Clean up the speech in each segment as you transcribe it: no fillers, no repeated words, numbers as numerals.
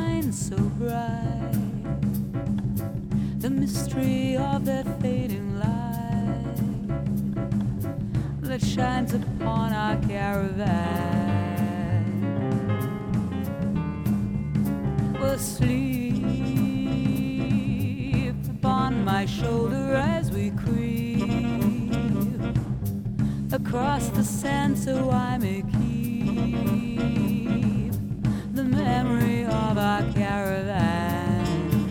shine so bright, the mystery of their fading light that shines upon our caravan. Will sleep upon my shoulder as we creep across the sand, so I may keep the memory of our caravan.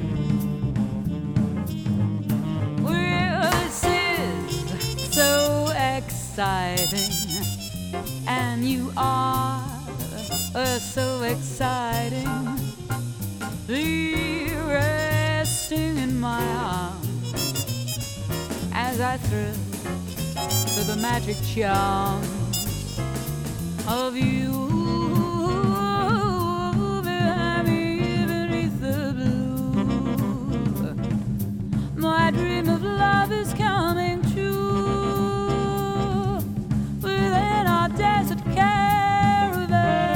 Well, this is so exciting, and you are so exciting. Be resting in my arms as I thrill to the magic charm of you. Behind me beneath the blue, my dream of love is coming true within our desert caravan.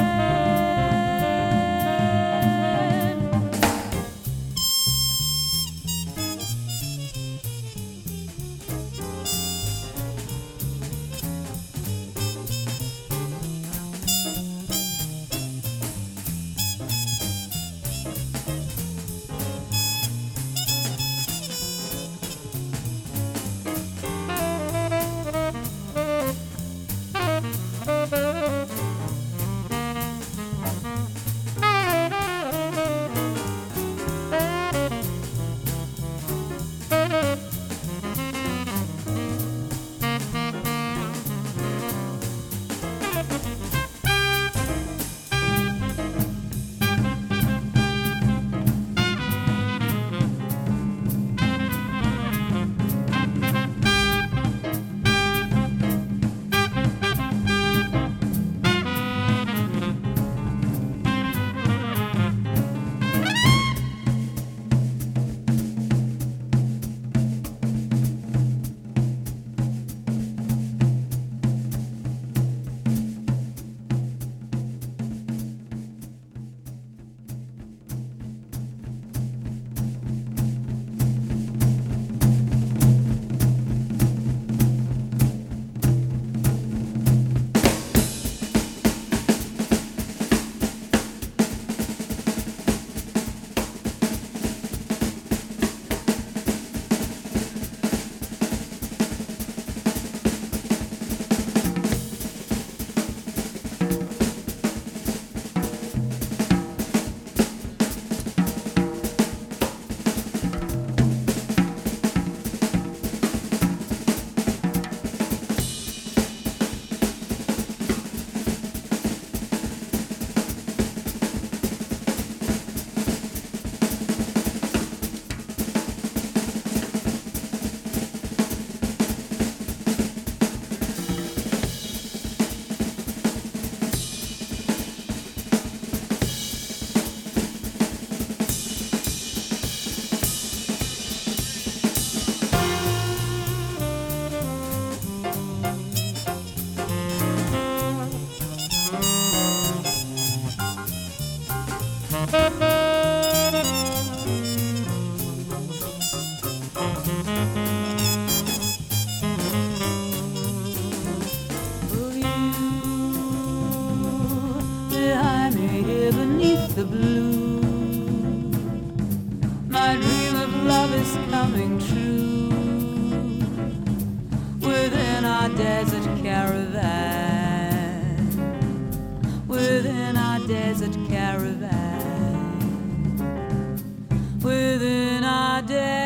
The blue, my dream of love is coming true within our desert caravan, within our desert caravan, within our desert